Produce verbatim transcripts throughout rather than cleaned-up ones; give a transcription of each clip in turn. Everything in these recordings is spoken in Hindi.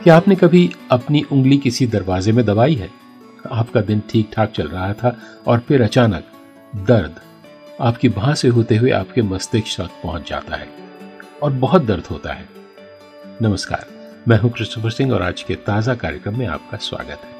क्या आपने कभी अपनी उंगली किसी दरवाजे में दबाई है? आपका दिन ठीक ठाक चल रहा था और फिर अचानक दर्द आपकी बांह से होते हुए आपके मस्तिष्क तक पहुंच जाता है और बहुत दर्द होता है। नमस्कार, मैं हूं क्रिस्टोफर सिंह और आज के ताजा कार्यक्रम में आपका स्वागत है।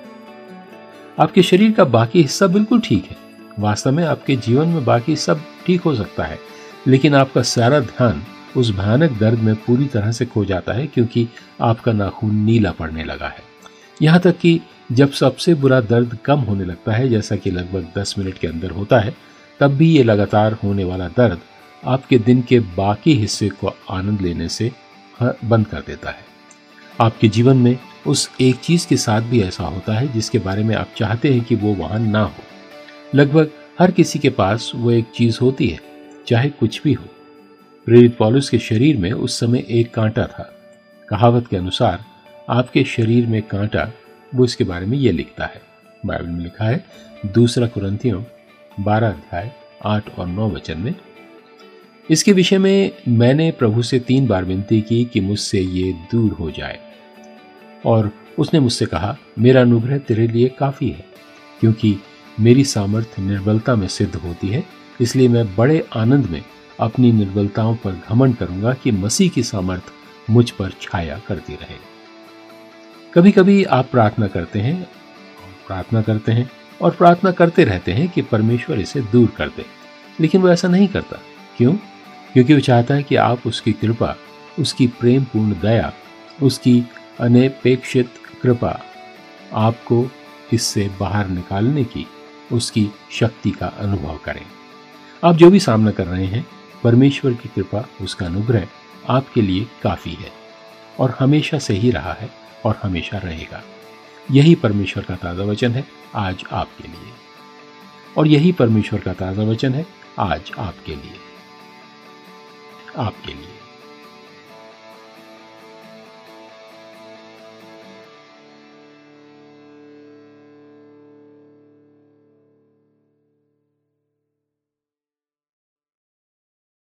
आपके शरीर का बाकी हिस्सा बिल्कुल ठीक है। वास्तव में आपके जीवन में बाकी सब ठीक हो सकता है, लेकिन आपका सारा ध्यान उस भयानक दर्द में पूरी तरह से खो जाता है क्योंकि आपका नाखून नीला पड़ने लगा है। यहाँ तक कि जब सबसे बुरा दर्द कम होने लगता है, जैसा कि लगभग दस मिनट के अंदर होता है, तब भी ये लगातार होने वाला दर्द आपके दिन के बाकी हिस्से को आनंद लेने से बंद कर देता है। आपके जीवन में उस एक चीज के साथ भी ऐसा होता है जिसके बारे में आप चाहते हैं कि वो वहां ना हो। लगभग हर किसी के पास वो एक चीज होती है, चाहे कुछ भी हो। प्रेरित पौलुस के शरीर में उस समय एक कांटा था। कहावत के अनुसार आपके शरीर में कांटा, वो इसके बारे में ये लिखता है। बाइबल में लिखा है दूसरा कुरिन्थियों बारह अध्याय आठ और नौ वचन में, इसके विषय में मैंने प्रभु से तीन बार विनती की कि मुझसे ये दूर हो जाए, और उसने मुझसे कहा, मेरा अनुग्रह तेरे लिए काफी है, क्योंकि मेरी सामर्थ्य निर्बलता में सिद्ध होती है। इसलिए मैं बड़े आनंद में अपनी निर्बलताओं पर घमंड करूंगा कि मसीह की सामर्थ्य मुझ पर छाया करती रहे। कभी कभी आप प्रार्थना करते हैं प्रार्थना करते हैं और प्रार्थना करते रहते हैं कि परमेश्वर इसे दूर कर दे, लेकिन वो ऐसा नहीं करता। क्यों? क्योंकि वो चाहता है कि आप उसकी कृपा, उसकी प्रेम पूर्ण दया, उसकी अनपेक्षित कृपा आपको इससे बाहर निकालने की, उसकी शक्ति का अनुभव करें। आप जो भी सामना कर रहे हैं, परमेश्वर की कृपा, उसका अनुग्रह आपके लिए काफी है और हमेशा से ही रहा है और हमेशा रहेगा। यही परमेश्वर का ताजा वचन है आज आपके लिए, और यही परमेश्वर का ताजा वचन है आज आपके लिए आपके लिए